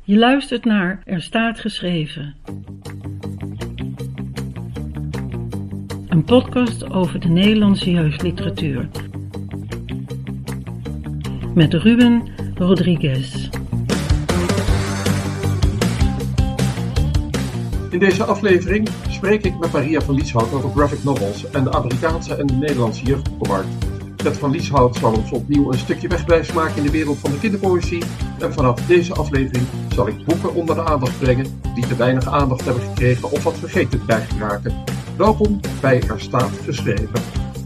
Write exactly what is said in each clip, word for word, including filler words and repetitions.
Je luistert naar Er staat geschreven. Een podcast over de Nederlandse jeugdliteratuur. Met Ruben Rodriguez. In deze aflevering spreek ik met Maria van Lieshout over graphic novels en de Amerikaanse en de Nederlandse jeugdboekenmarkt. Ted van Lieshout zal ons opnieuw een stukje wegwijs maken in de wereld van de kinderpoëzie. En vanaf deze aflevering zal ik boeken onder de aandacht brengen die te weinig aandacht hebben gekregen of wat vergeten dreigen te raken. Welkom bij Er staat geschreven.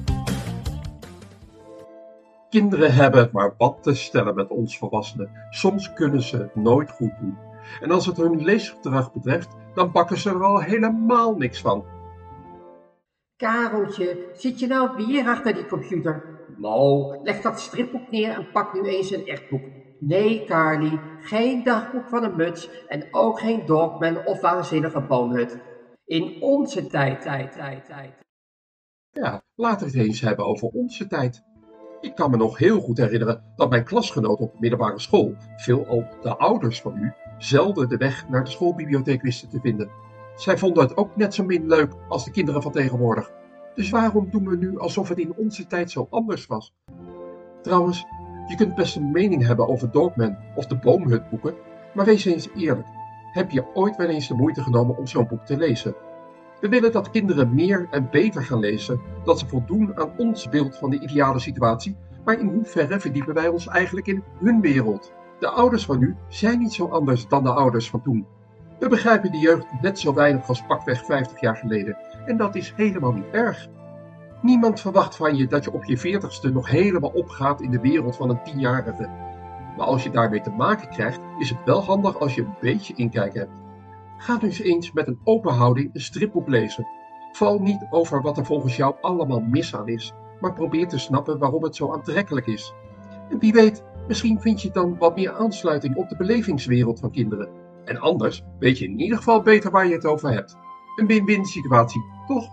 Kinderen hebben het maar wat te stellen met ons volwassenen. Soms kunnen ze het nooit goed doen. En als het hun leesgedrag betreft, dan pakken ze er al helemaal niks van. Kareltje, zit je nou weer achter die computer? Nou, leg dat stripboek neer en pak nu eens een echt boek. Nee, Carly, geen dagboek van een muts en ook geen Dogman of waanzinnige boomhut. In onze tijd, tijd, tijd, tijd. Ja, laten we het eens hebben over onze tijd. Ik kan me nog heel goed herinneren dat mijn klasgenoten op de middelbare school, veelal de ouders van u, zelden de weg naar de schoolbibliotheek wisten te vinden. Zij vonden het ook net zo min leuk als de kinderen van tegenwoordig. Dus waarom doen we nu alsof het in onze tijd zo anders was? Trouwens, je kunt best een mening hebben over Dogman of de Boomhutboeken, maar wees eens eerlijk. Heb je ooit wel eens de moeite genomen om zo'n boek te lezen? We willen dat kinderen meer en beter gaan lezen, dat ze voldoen aan ons beeld van de ideale situatie, maar in hoeverre verdiepen wij ons eigenlijk in hun wereld? De ouders van nu zijn niet zo anders dan de ouders van toen. We begrijpen de jeugd net zo weinig als pakweg vijftig jaar geleden. En dat is helemaal niet erg. Niemand verwacht van je dat je op je veertigste nog helemaal opgaat in de wereld van een tienjarige. Maar als je daarmee te maken krijgt, is het wel handig als je een beetje inkijk hebt. Ga dus eens met een open houding een stripboek lezen. Val niet over wat er volgens jou allemaal mis aan is, maar probeer te snappen waarom het zo aantrekkelijk is. En wie weet, misschien vind je dan wat meer aansluiting op de belevingswereld van kinderen. En anders weet je in ieder geval beter waar je het over hebt. Een win-win situatie, toch?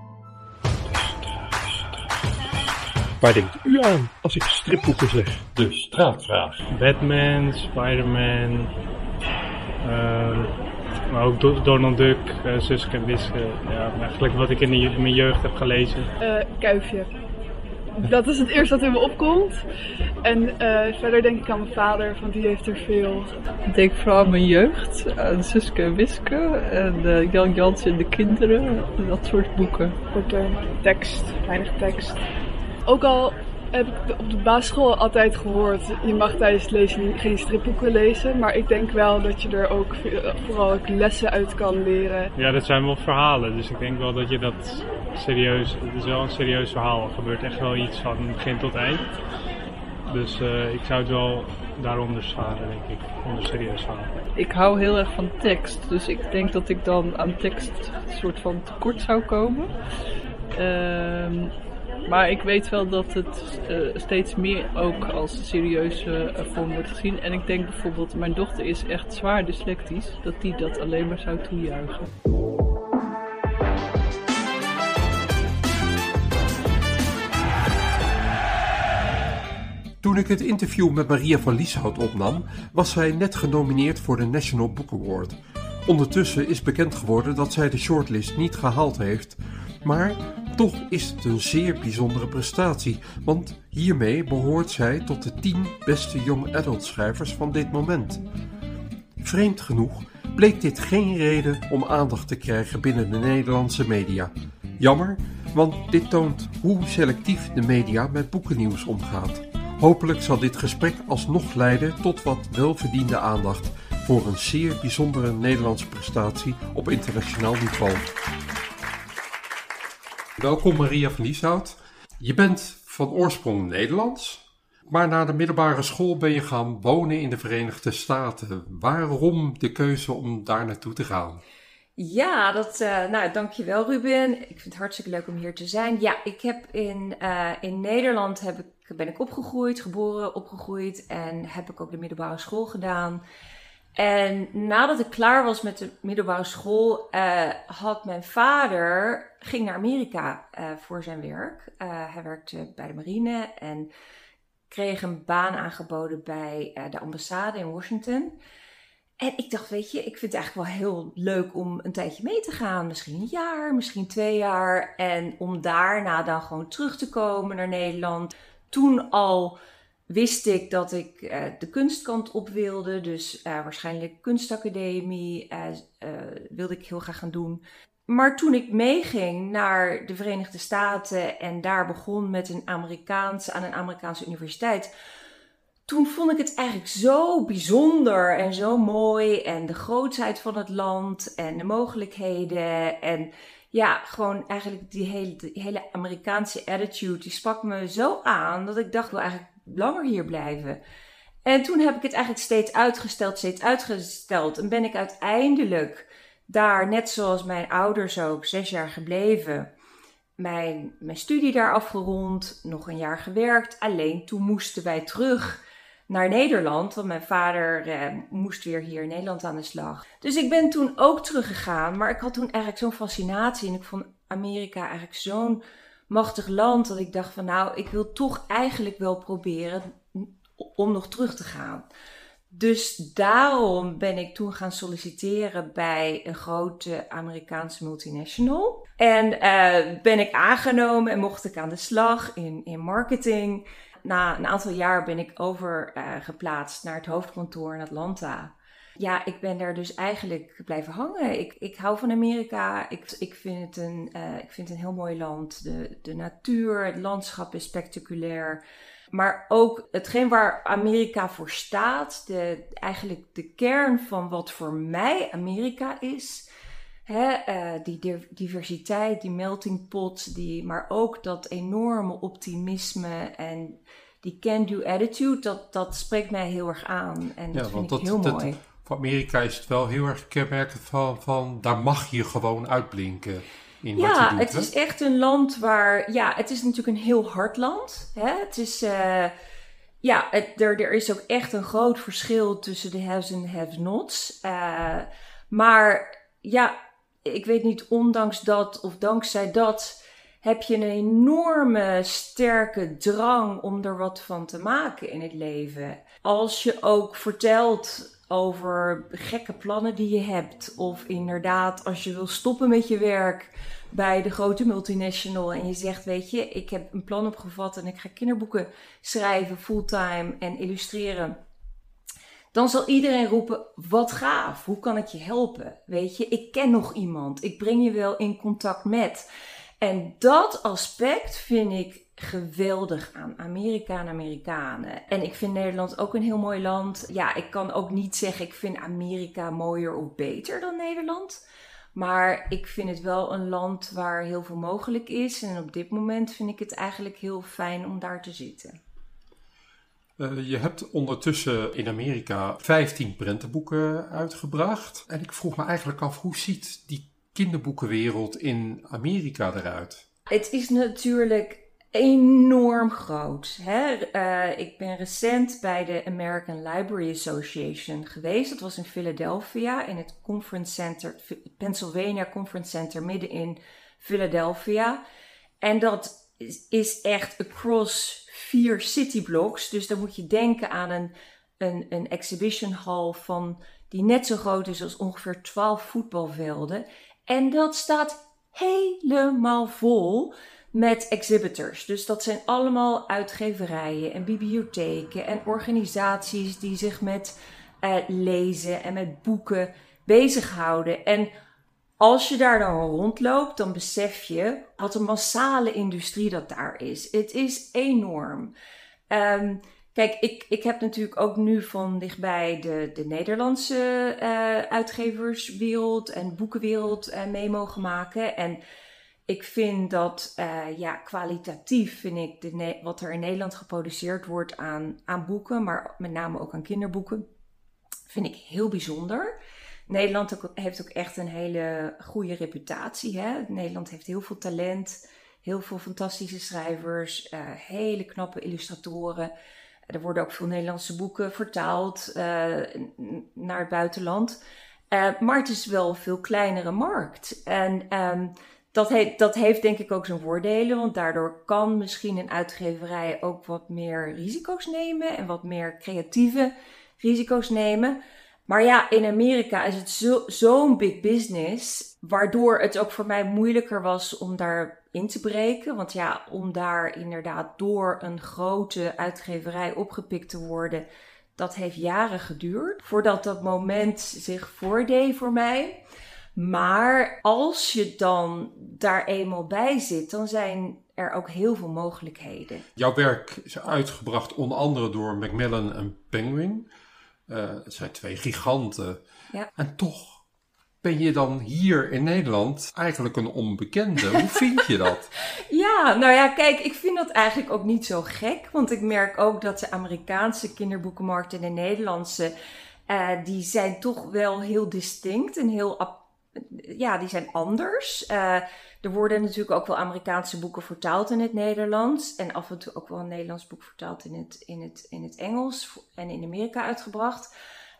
Waar denkt u aan als ik stripboeken zeg? De straatvraag. Batman, Spider-Man, uh, maar ook Do- Donald Duck, uh, Suske en Wiske. Ja, eigenlijk wat ik in, de, in mijn jeugd heb gelezen. Uh, Kuifje. Dat is het eerste wat in me opkomt. En uh, verder denk ik aan mijn vader, want die heeft er veel. Ik denk vooral aan mijn jeugd, aan Suske en Wiske en uh, Jan Jans en de kinderen, dat soort boeken. Korte tekst, weinig tekst. Ook al heb ik op de basisschool altijd gehoord, je mag tijdens het lezen geen stripboeken lezen. Maar ik denk wel dat je er ook vooral ook lessen uit kan leren. Ja, dat zijn wel verhalen, dus ik denk wel dat je dat serieus, het is wel een serieus verhaal. Er gebeurt echt wel iets van begin tot eind. Dus uh, ik zou het wel daaronder scharen, denk ik, onder serieus verhaal. Ik hou heel erg van tekst, dus ik denk dat ik dan aan tekst een soort van tekort zou komen. Uh, Maar ik weet wel dat het uh, steeds meer ook als serieuze uh, vorm wordt gezien. En ik denk bijvoorbeeld, mijn dochter is echt zwaar dyslectisch, dat die dat alleen maar zou toejuichen. Toen ik het interview met Maria van Lieshout opnam, was zij net genomineerd voor de National Book Award. Ondertussen is bekend geworden dat zij de shortlist niet gehaald heeft. Maar toch is het een zeer bijzondere prestatie, want hiermee behoort zij tot de tien beste young adult schrijvers van dit moment. Vreemd genoeg bleek dit geen reden om aandacht te krijgen binnen de Nederlandse media. Jammer, want dit toont hoe selectief de media met boekennieuws omgaat. Hopelijk zal dit gesprek alsnog leiden tot wat welverdiende aandacht voor een zeer bijzondere Nederlandse prestatie op internationaal niveau. Welkom Maria van Lieshout. Je bent van oorsprong Nederlands, maar na de middelbare school ben je gaan wonen in de Verenigde Staten. Waarom de keuze om daar naartoe te gaan? Ja, dat, uh, nou, dankjewel Ruben. Ik vind het hartstikke leuk om hier te zijn. Ja, ik heb in, uh, in Nederland heb ik, ben ik opgegroeid, geboren, opgegroeid en heb ik ook de middelbare school gedaan. En nadat ik klaar was met de middelbare school, uh, had mijn vader, ging naar Amerika uh, voor zijn werk. Uh, hij werkte bij de marine en kreeg een baan aangeboden bij uh, de ambassade in Washington. En ik dacht, weet je, ik vind het eigenlijk wel heel leuk om een tijdje mee te gaan. Misschien een jaar, misschien twee jaar. En om daarna dan gewoon terug te komen naar Nederland. Toen al wist ik dat ik uh, de kunstkant op wilde. Dus uh, waarschijnlijk kunstacademie uh, uh, wilde ik heel graag gaan doen. Maar toen ik meeging naar de Verenigde Staten en daar begon met een Amerikaanse, aan een Amerikaanse universiteit, toen vond ik het eigenlijk zo bijzonder en zo mooi. En de grootsheid van het land en de mogelijkheden. En ja, gewoon eigenlijk die hele, die hele Amerikaanse attitude, die sprak me zo aan dat ik dacht, ik wil eigenlijk langer hier blijven. En toen heb ik het eigenlijk steeds uitgesteld, steeds uitgesteld. En ben ik uiteindelijk daar, net zoals mijn ouders ook, zes jaar gebleven. Mijn, mijn studie daar afgerond, nog een jaar gewerkt. Alleen toen moesten wij terug naar Nederland, want mijn vader eh, moest weer hier in Nederland aan de slag. Dus ik ben toen ook teruggegaan, maar ik had toen eigenlijk zo'n fascinatie. En ik vond Amerika eigenlijk zo'n machtig land, dat ik dacht van nou, ik wil toch eigenlijk wel proberen om nog terug te gaan. Dus daarom ben ik toen gaan solliciteren bij een grote Amerikaanse multinational. En uh, ben ik aangenomen en mocht ik aan de slag in, in marketing. Na een aantal jaar ben ik overgeplaatst uh, naar het hoofdkantoor in Atlanta. Ja, ik ben daar dus eigenlijk blijven hangen. Ik, ik hou van Amerika. Ik, ik, vind het een, uh, ik vind het een heel mooi land. De, de natuur, het landschap is spectaculair. Maar ook hetgeen waar Amerika voor staat, de, eigenlijk de kern van wat voor mij Amerika is. Hè, uh, die diversiteit, die melting pot, die, maar ook dat enorme optimisme en die can-do attitude, dat, dat spreekt mij heel erg aan. En dat ja, vind ik dat, heel dat, mooi. Voor Amerika is het wel heel erg kenmerkend van, van daar mag je gewoon uitblinken. In ja, wat je doet, het hè? is echt een land waar, ja, het is natuurlijk een heel hard land. Hè? Het is, uh, ja, het, er, er is ook echt een groot verschil tussen de haves en de have-nots. Uh, maar ja, ik weet niet, ondanks dat of dankzij dat heb je een enorme sterke drang om er wat van te maken in het leven. Als je ook vertelt over gekke plannen die je hebt, of inderdaad als je wil stoppen met je werk bij de grote multinational en je zegt, weet je, ik heb een plan opgevat en ik ga kinderboeken schrijven fulltime en illustreren, dan zal iedereen roepen, wat gaaf, hoe kan ik je helpen? Weet je, ik ken nog iemand, ik breng je wel in contact met. En dat aspect vind ik geweldig aan Amerika en Amerikanen. En ik vind Nederland ook een heel mooi land. Ja, ik kan ook niet zeggen, ik vind Amerika mooier of beter dan Nederland. Maar ik vind het wel een land waar heel veel mogelijk is. En op dit moment vind ik het eigenlijk heel fijn om daar te zitten. Uh, je hebt ondertussen in Amerika vijftien prentenboeken uitgebracht. En ik vroeg me eigenlijk af, hoe ziet die kinderboekenwereld in Amerika eruit? Het is natuurlijk enorm groot. Hè? Uh, ik ben recent bij de American Library Association geweest. Dat was in Philadelphia, in het Conference Center, Pennsylvania Conference Center, midden in Philadelphia. En dat is, is echt across vier cityblocks. Dus dan moet je denken aan een, een, een exhibition hall van, die net zo groot is als ongeveer twaalf voetbalvelden. En dat staat helemaal vol met exhibitors. Dus dat zijn allemaal uitgeverijen en bibliotheken en organisaties die zich met uh, lezen en met boeken bezighouden. En als je daar dan rondloopt, dan besef je wat een massale industrie dat daar is. Het is enorm. Um, Kijk, ik, ik heb natuurlijk ook nu van dichtbij de, de Nederlandse uh, uitgeverswereld en boekenwereld uh, mee mogen maken. En ik vind dat, uh, ja, kwalitatief vind ik de ne- wat er in Nederland geproduceerd wordt aan, aan boeken, maar met name ook aan kinderboeken, vind ik heel bijzonder. Nederland ook, heeft ook echt een hele goede reputatie. Hè? Nederland heeft heel veel talent, heel veel fantastische schrijvers, uh, hele knappe illustratoren. Er worden ook veel Nederlandse boeken vertaald uh, naar het buitenland. Uh, maar het is wel een veel kleinere markt. En um, dat, he- dat heeft denk ik ook zijn voordelen. Want daardoor kan misschien een uitgeverij ook wat meer risico's nemen. En wat meer creatieve risico's nemen. Maar ja, in Amerika is het zo, zo'n big business, waardoor het ook voor mij moeilijker was om daar in te breken. Want ja, om daar inderdaad door een grote uitgeverij opgepikt te worden, dat heeft jaren geduurd voordat dat moment zich voordeed voor mij. Maar als je dan daar eenmaal bij zit, dan zijn er ook heel veel mogelijkheden. Jouw werk is uitgebracht onder andere door Macmillan en Penguin. Uh, het zijn twee giganten. Ja. En toch ben je dan hier in Nederland eigenlijk een onbekende. Hoe vind je dat? Ja, nou ja, kijk, ik vind dat eigenlijk ook niet zo gek. Want ik merk ook dat de Amerikaanse kinderboekenmarkt en de Nederlandse, uh, die zijn toch wel heel distinct en heel, ap- ja, die zijn anders. Uh, er worden natuurlijk ook wel Amerikaanse boeken vertaald in het Nederlands. En af en toe ook wel een Nederlands boek vertaald in het, in het, in het Engels en in Amerika uitgebracht.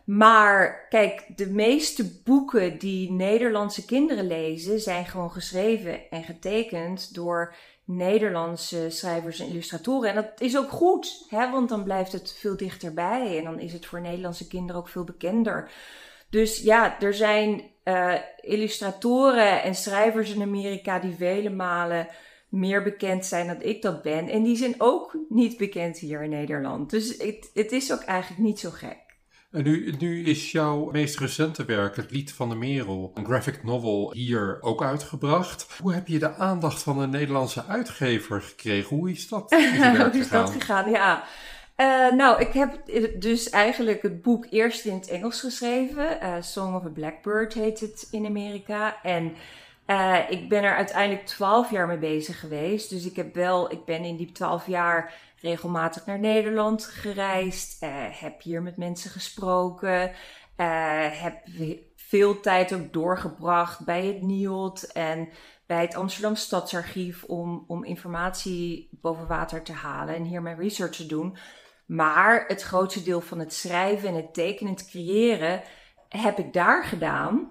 Maar kijk, de meeste boeken die Nederlandse kinderen lezen zijn gewoon geschreven en getekend door Nederlandse schrijvers en illustratoren. En dat is ook goed, hè? Want dan blijft het veel dichterbij en dan is het voor Nederlandse kinderen ook veel bekender. Dus ja, er zijn uh, illustratoren en schrijvers in Amerika die vele malen meer bekend zijn dan ik dat ben. En die zijn ook niet bekend hier in Nederland. Dus het, het is ook eigenlijk niet zo gek. En nu, nu is jouw meest recente werk, Het Lied van de Merel, een graphic novel, hier ook uitgebracht. Hoe heb je de aandacht van een Nederlandse uitgever gekregen? Hoe is dat? Hoe is dat gegaan? Ja. Uh, nou, ik heb dus eigenlijk het boek eerst in het Engels geschreven. Uh, Song of a Blackbird heet het in Amerika. En uh, ik ben er uiteindelijk twaalf jaar mee bezig geweest. Dus ik heb wel, ik ben in die twaalf jaar regelmatig naar Nederland gereisd. Uh, heb hier met mensen gesproken. Uh, heb veel tijd ook doorgebracht bij het N I O D en bij het Amsterdam Stadsarchief om, om informatie boven water te halen en hier mijn research te doen. Maar het grootste deel van het schrijven en het tekenen en het creëren heb ik daar gedaan.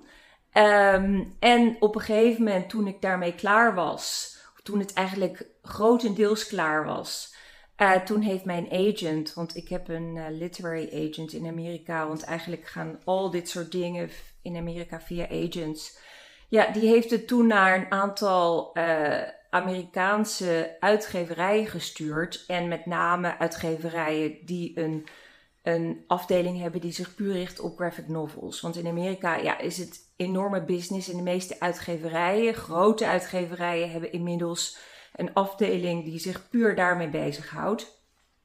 Um, en op een gegeven moment toen ik daarmee klaar was, toen het eigenlijk grotendeels klaar was, uh, toen heeft mijn agent, want ik heb een uh, literary agent in Amerika, want eigenlijk gaan al dit soort dingen in Amerika via agents. Ja, die heeft het toen naar een aantal uh, Amerikaanse uitgeverijen gestuurd. En met name uitgeverijen die een, een afdeling hebben die zich puur richt op graphic novels. Want in Amerika ja, is het enorme business en de meeste uitgeverijen, grote uitgeverijen, hebben inmiddels een afdeling die zich puur daarmee bezighoudt.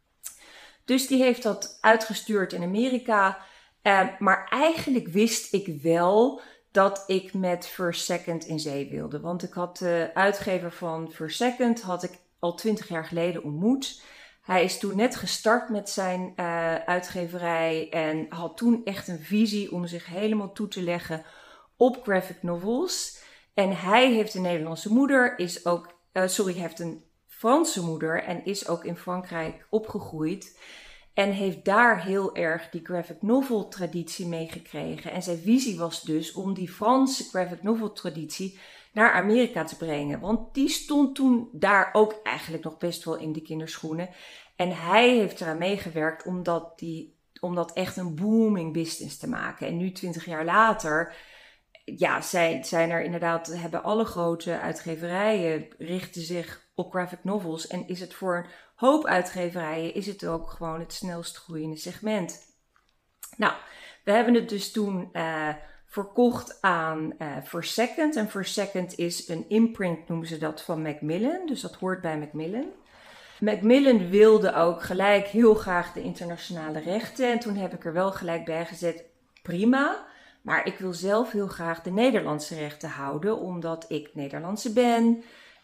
Dus die heeft dat uitgestuurd in Amerika. Uh, maar eigenlijk wist ik wel dat ik met First Second in zee wilde. Want ik had de uitgever van First Second had ik al twintig jaar geleden ontmoet. Hij is toen net gestart met zijn uh, uitgeverij en had toen echt een visie om zich helemaal toe te leggen op graphic novels. En hij heeft een Nederlandse moeder, is ook, uh, sorry, hij heeft een Franse moeder en is ook in Frankrijk opgegroeid. En heeft daar heel erg die graphic novel traditie meegekregen. En zijn visie was dus om die Franse graphic novel traditie naar Amerika te brengen. Want die stond toen daar ook eigenlijk nog best wel in de kinderschoenen. En hij heeft eraan meegewerkt om dat, die, om dat echt een booming business te maken. En nu twintig jaar later, ja, zijn, zijn er inderdaad, hebben alle grote uitgeverijen richten zich op graphic novels. En is het voor een hoop uitgeverijen is het ook gewoon het snelst groeiende segment. Nou, we hebben het dus toen uh, verkocht aan uh, First Second. En First Second is een imprint, noemen ze dat, van Macmillan. Dus dat hoort bij Macmillan. Macmillan wilde ook gelijk heel graag de internationale rechten. En toen heb ik er wel gelijk bij gezet, prima. Maar ik wil zelf heel graag de Nederlandse rechten houden, omdat ik Nederlandse ben.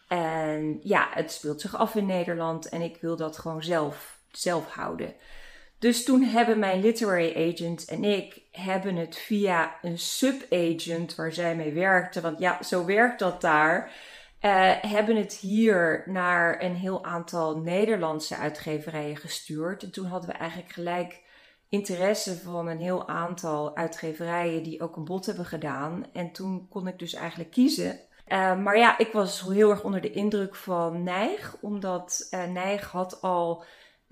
En ja, het speelt zich af in Nederland en ik wil dat gewoon zelf, zelf houden. Dus toen hebben mijn literary agent en ik hebben het via een subagent waar zij mee werkte, want ja, zo werkt dat daar, uh, hebben het hier naar een heel aantal Nederlandse uitgeverijen gestuurd. En toen hadden we eigenlijk gelijk interesse van een heel aantal uitgeverijen die ook een bod hebben gedaan. En toen kon ik dus eigenlijk kiezen. Uh, maar ja, ik was heel erg onder de indruk van Nijg, omdat uh, Nijg had al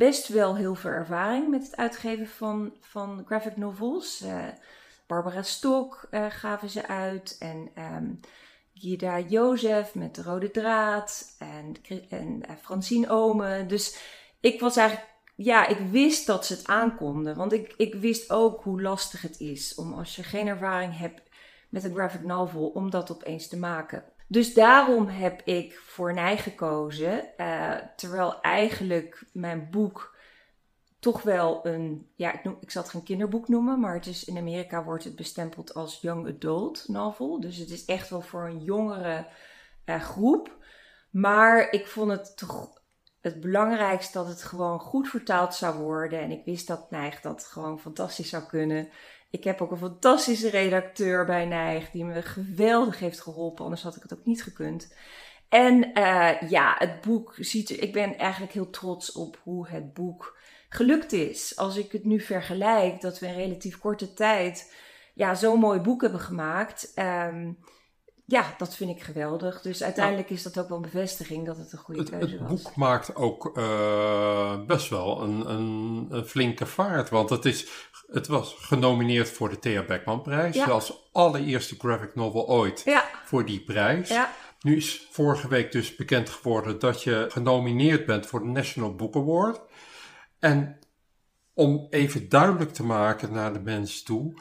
best wel heel veel ervaring met het uitgeven van, van graphic novels. Uh, Barbara Stok uh, gaven ze uit en um, Gida Jozef met De Rode Draad en, en uh, Francine Omen. Dus ik was eigenlijk, ja, ik wist dat ze het aankonden. Want ik, ik wist ook hoe lastig het is om als je geen ervaring hebt met een graphic novel, om dat opeens te maken. Dus daarom heb ik voor Nij gekozen, uh, terwijl eigenlijk mijn boek toch wel een, ja, ik, noem, ik zal het geen kinderboek noemen, maar het is, in Amerika wordt het bestempeld als young adult novel. Dus het is echt wel voor een jongere uh, groep. Maar ik vond het toch het belangrijkste dat het gewoon goed vertaald zou worden. En ik wist dat Nijg dat gewoon fantastisch zou kunnen. Ik heb ook een fantastische redacteur bij Nijg die me geweldig heeft geholpen. Anders had ik het ook niet gekund. En uh, ja, het boek ziet er, ik ben eigenlijk heel trots op hoe het boek gelukt is. Als ik het nu vergelijk, dat we in relatief korte tijd ja, zo'n mooi boek hebben gemaakt. Um, ja, dat vind ik geweldig. Dus uiteindelijk is dat ook wel een bevestiging dat het een goede het, keuze het was. Het boek maakt ook uh, best wel een, een, een flinke vaart. Want het, is, het was genomineerd voor de Thea Beckman-prijs. Ja. Als allereerste graphic novel ooit ja. voor die prijs. Ja. Nu is vorige week dus bekend geworden dat je genomineerd bent voor de National Book Award. En om even duidelijk te maken naar de mensen toe,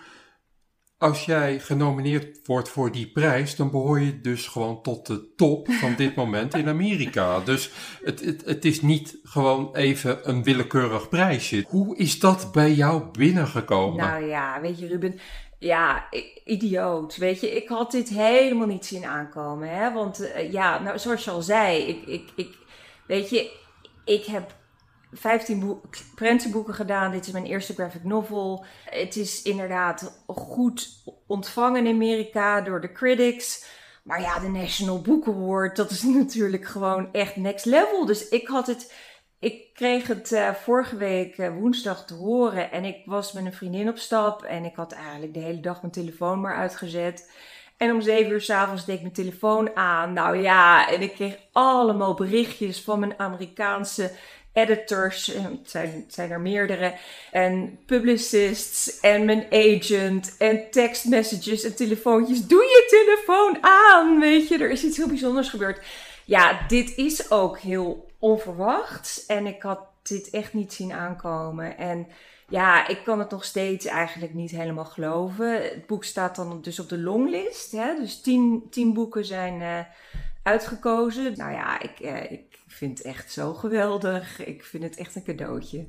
als jij genomineerd wordt voor die prijs, dan behoor je dus gewoon tot de top van dit moment in Amerika. Dus het, het, het is niet gewoon even een willekeurig prijsje. Hoe is dat bij jou binnengekomen? Nou ja, weet je Ruben, ja, idioot. Weet je, ik had dit helemaal niet zien aankomen. Hè? Want uh, ja, nou, zoals je al zei, ik, ik, ik, weet je, ik heb vijftien boek, prentenboeken gedaan. Dit is mijn eerste graphic novel. Het is inderdaad goed ontvangen in Amerika door de critics. Maar ja, de National Book Award, dat is natuurlijk gewoon echt next level. Dus ik had het, ik kreeg het uh, vorige week uh, woensdag te horen. En ik was met een vriendin op stap. En ik had eigenlijk de hele dag mijn telefoon maar uitgezet. En om zeven uur 's avonds deed ik mijn telefoon aan. Nou ja, en ik kreeg allemaal berichtjes van mijn Amerikaanse editors, het zijn, het zijn er meerdere, en publicists, en mijn agent, en text messages en telefoontjes. Doe je telefoon aan, weet je, er is iets heel bijzonders gebeurd. Ja, dit is ook heel onverwacht en ik had dit echt niet zien aankomen. En ja, ik kan het nog steeds eigenlijk niet helemaal geloven. Het boek staat dan dus op de longlist, hè? Dus tien, tien boeken zijn uh, uitgekozen. Nou ja, ik... Uh, ik Ik vind het echt zo geweldig. Ik vind het echt een cadeautje.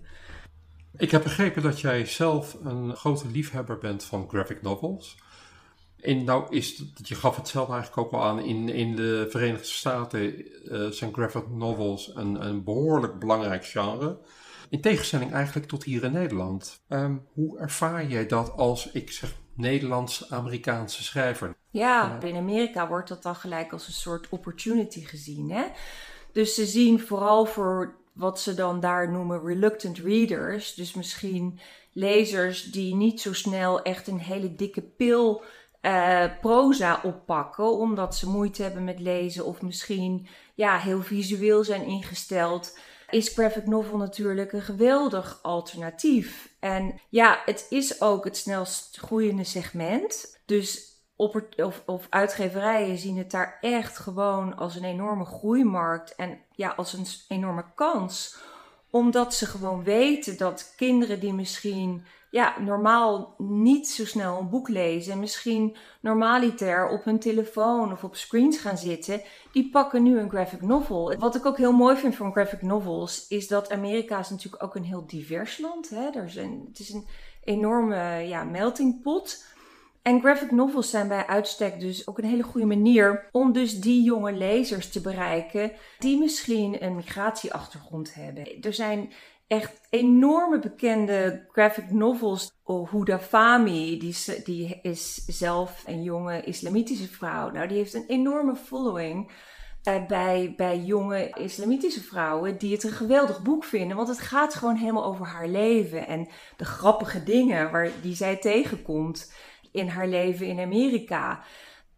Ik heb begrepen dat jij zelf een grote liefhebber bent van graphic novels. En nou is, je gaf het zelf eigenlijk ook al aan, in, in de Verenigde Staten uh, zijn graphic novels een, een behoorlijk belangrijk genre. In tegenstelling eigenlijk tot hier in Nederland. Um, hoe ervaar jij dat als, ik zeg, Nederlands-Amerikaanse schrijver? Ja, in Amerika wordt dat dan gelijk als een soort opportunity gezien, hè? Dus ze zien vooral voor wat ze dan daar noemen reluctant readers. Dus misschien lezers die niet zo snel echt een hele dikke pil uh, proza oppakken. Omdat ze moeite hebben met lezen of misschien ja, heel visueel zijn ingesteld. Is graphic novel natuurlijk een geweldig alternatief. En ja, het is ook het snelst groeiende segment. Dus Of, of, of uitgeverijen zien het daar echt gewoon als een enorme groeimarkt en ja, als een enorme kans. Omdat ze gewoon weten dat kinderen die misschien ja, normaal niet zo snel een boek lezen, misschien normaliter op hun telefoon of op screens gaan zitten, die pakken nu een graphic novel. Wat ik ook heel mooi vind van graphic novels is dat Amerika is natuurlijk ook een heel divers land. Hè? Er is een, het is een enorme ja, melting pot. En graphic novels zijn bij uitstek dus ook een hele goede manier om dus die jonge lezers te bereiken die misschien een migratieachtergrond hebben. Er zijn echt enorme bekende graphic novels. Huda Fahmy, die, die is zelf een jonge islamitische vrouw. Nou, die heeft een enorme following uh, bij, bij jonge islamitische vrouwen die het een geweldig boek vinden. Want het gaat gewoon helemaal over haar leven en de grappige dingen waar, die zij tegenkomt in haar leven in Amerika.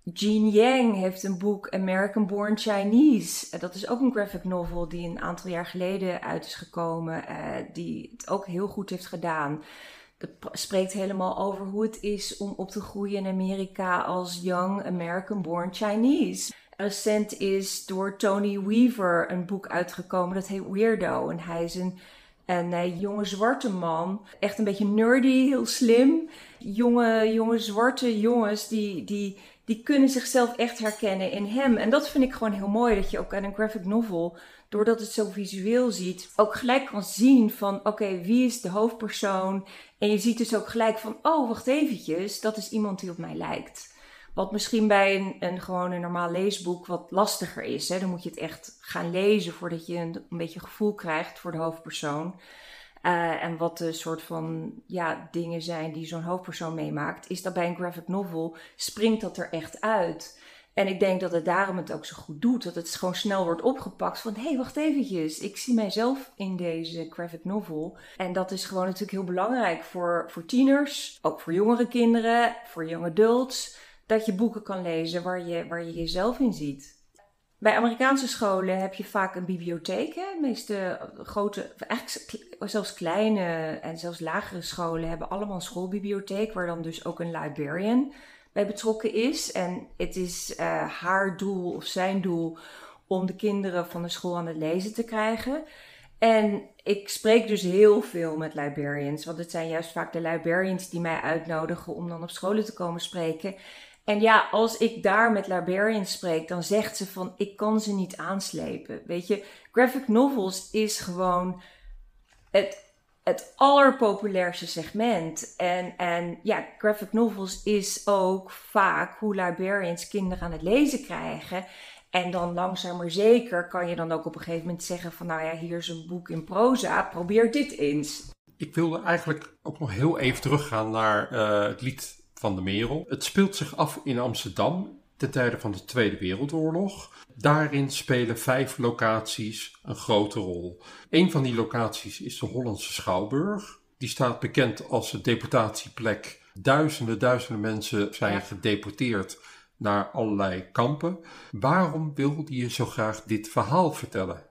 Jean Yang heeft een boek American Born Chinese. Dat is ook een graphic novel die een aantal jaar geleden uit is gekomen. Uh, die het ook heel goed heeft gedaan. Het spreekt helemaal over hoe het is om op te groeien in Amerika als young American Born Chinese. Recent is door Tony Weaver een boek uitgekomen dat heet Weirdo. En hij is een, een, een jonge zwarte man. Echt een beetje nerdy, heel slim. Jonge, jonge zwarte jongens die... die Die kunnen zichzelf echt herkennen in hem. En dat vind ik gewoon heel mooi. Dat je ook aan een graphic novel, doordat het zo visueel ziet, ook gelijk kan zien van, oké, okay, wie is de hoofdpersoon? En je ziet dus ook gelijk van, oh, wacht eventjes, dat is iemand die op mij lijkt. Wat misschien bij een, een gewoon een normaal leesboek wat lastiger is. Hè? Dan moet je het echt gaan lezen voordat je een, een beetje gevoel krijgt voor de hoofdpersoon. Uh, en wat de soort van ja, dingen zijn die zo'n hoofdpersoon meemaakt, is dat bij een graphic novel springt dat er echt uit. En ik denk dat het daarom het ook zo goed doet. Dat het gewoon snel wordt opgepakt van, hé, hey, wacht eventjes. Ik zie mijzelf in deze graphic novel. En dat is gewoon natuurlijk heel belangrijk voor, voor tieners. Ook voor jongere kinderen, voor young adults. Dat je boeken kan lezen waar je, waar je jezelf in ziet. Bij Amerikaanse scholen heb je vaak een bibliotheek. Hè? De meeste grote, eigenlijk zelfs kleine en zelfs lagere scholen hebben allemaal een schoolbibliotheek, waar dan dus ook een librarian bij betrokken is. En het is uh, haar doel of zijn doel om de kinderen van de school aan het lezen te krijgen. En ik spreek dus heel veel met librarians, want het zijn juist vaak de librarians die mij uitnodigen om dan op scholen te komen spreken. En ja, als ik daar met librarians spreek, dan zegt ze van, ik kan ze niet aanslepen. Weet je, graphic novels is gewoon het, het allerpopulairste segment. En, en ja, graphic novels is ook vaak hoe librarians kinderen aan het lezen krijgen. En dan langzaam maar zeker kan je dan ook op een gegeven moment zeggen van, nou ja, hier is een boek in proza, probeer dit eens. Ik wilde eigenlijk ook nog heel even teruggaan naar uh, het lied van de Merel. Het speelt zich af in Amsterdam ten tijde van de Tweede Wereldoorlog. Daarin spelen vijf locaties een grote rol. Een van die locaties is de Hollandse Schouwburg. Die staat bekend als de deportatieplek. Duizenden, duizenden mensen zijn ja. gedeporteerd naar allerlei kampen. Waarom wilde je zo graag dit verhaal vertellen?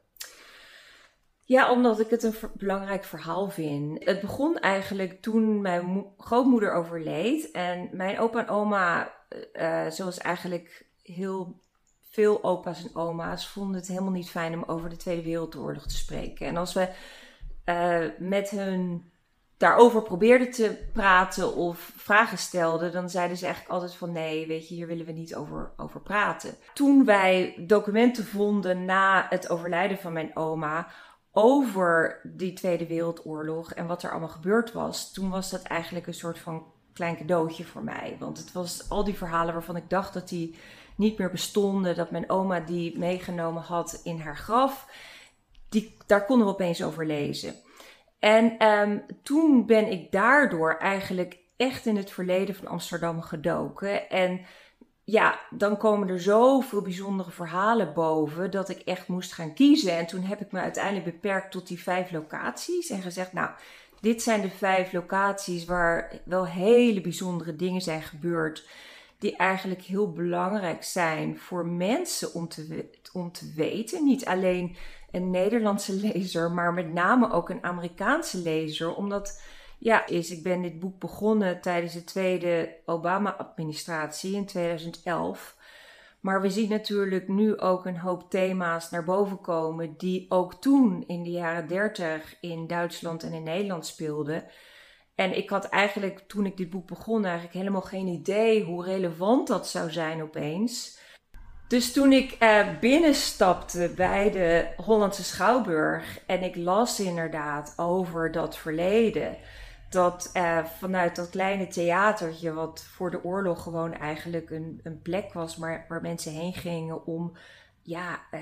Ja, omdat ik het een ver- belangrijk verhaal vind. Het begon eigenlijk toen mijn mo- grootmoeder overleed. En mijn opa en oma, uh, zoals eigenlijk heel veel opa's en oma's, vonden het helemaal niet fijn om over de Tweede Wereldoorlog te spreken. En als we uh, met hun daarover probeerden te praten of vragen stelden, dan zeiden ze eigenlijk altijd van nee, weet je, hier willen we niet over, over praten. Toen wij documenten vonden na het overlijden van mijn oma over die Tweede Wereldoorlog en wat er allemaal gebeurd was, toen was dat eigenlijk een soort van klein cadeautje voor mij. Want het was al die verhalen waarvan ik dacht dat die niet meer bestonden, dat mijn oma die meegenomen had in haar graf, die, daar konden we opeens over lezen. En um, toen ben ik daardoor eigenlijk echt in het verleden van Amsterdam gedoken. En ja, dan komen er zoveel bijzondere verhalen boven dat ik echt moest gaan kiezen. En toen heb ik me uiteindelijk beperkt tot die vijf locaties en gezegd, nou, dit zijn de vijf locaties waar wel hele bijzondere dingen zijn gebeurd, die eigenlijk heel belangrijk zijn voor mensen om te, om te weten. Niet alleen een Nederlandse lezer, maar met name ook een Amerikaanse lezer. Omdat, ja, is, ik ben dit boek begonnen tijdens de tweede Obama-administratie in tweeduizend elf. Maar we zien natuurlijk nu ook een hoop thema's naar boven komen die ook toen in de jaren dertig in Duitsland en in Nederland speelden. En ik had eigenlijk, toen ik dit boek begon, eigenlijk helemaal geen idee hoe relevant dat zou zijn opeens. Dus toen ik uh, binnenstapte bij de Hollandse Schouwburg en ik las inderdaad over dat verleden, dat uh, vanuit dat kleine theatertje, wat voor de oorlog gewoon eigenlijk een, een plek was waar, waar mensen heen gingen om ja, uh,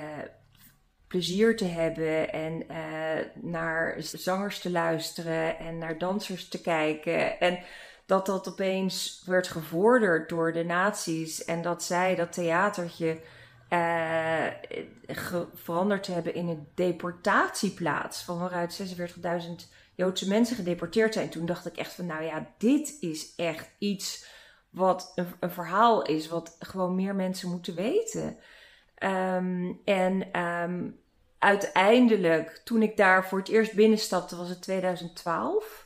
plezier te hebben en uh, naar zangers te luisteren en naar dansers te kijken. En dat dat opeens werd gevorderd door de nazi's en dat zij dat theatertje uh, ge- veranderd hebben in een deportatieplaats van waaruit zesenveertigduizend Joodse mensen gedeporteerd zijn. Toen dacht ik echt van, nou ja, dit is echt iets wat een, een verhaal is wat gewoon meer mensen moeten weten. Um, en um, uiteindelijk, toen ik daar voor het eerst binnenstapte, was het twintig twaalf.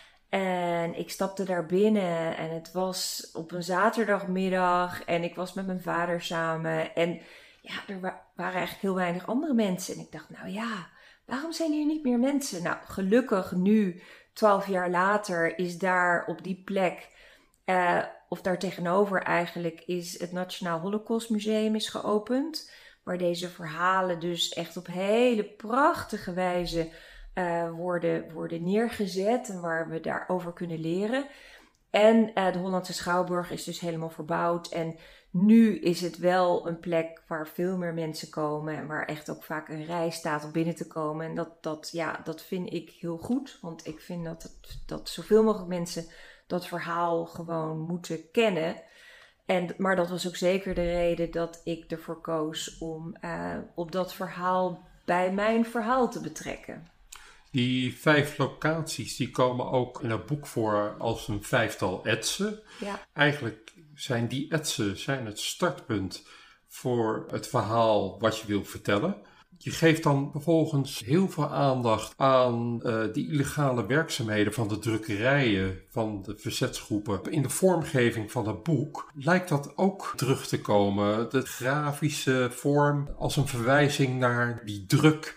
En ik stapte daar binnen en het was op een zaterdagmiddag en ik was met mijn vader samen. En ja, er wa- waren eigenlijk heel weinig andere mensen. En ik dacht, nou ja, waarom zijn hier niet meer mensen? Nou, gelukkig nu, twaalf jaar later, is daar op die plek, uh, of daar tegenover eigenlijk, is het Nationaal Holocaust Museum is geopend. Waar deze verhalen dus echt op hele prachtige wijze uh, worden, worden neergezet. En waar we daarover kunnen leren. En uh, de Hollandse Schouwburg is dus helemaal verbouwd. En nu is het wel een plek waar veel meer mensen komen. En waar echt ook vaak een rij staat om binnen te komen. En dat, dat, ja, dat vind ik heel goed. Want ik vind dat, het, dat zoveel mogelijk mensen dat verhaal gewoon moeten kennen. En, maar dat was ook zeker de reden dat ik ervoor koos om uh, op dat verhaal bij mijn verhaal te betrekken. Die vijf locaties die komen ook in het boek voor als een vijftal etsen. Ja. Eigenlijk zijn die etsen zijn het startpunt voor het verhaal wat je wil vertellen. Je geeft dan vervolgens heel veel aandacht aan uh, die illegale werkzaamheden van de drukkerijen, van de verzetsgroepen. In de vormgeving van het boek lijkt dat ook terug te komen. De grafische vorm als een verwijzing naar die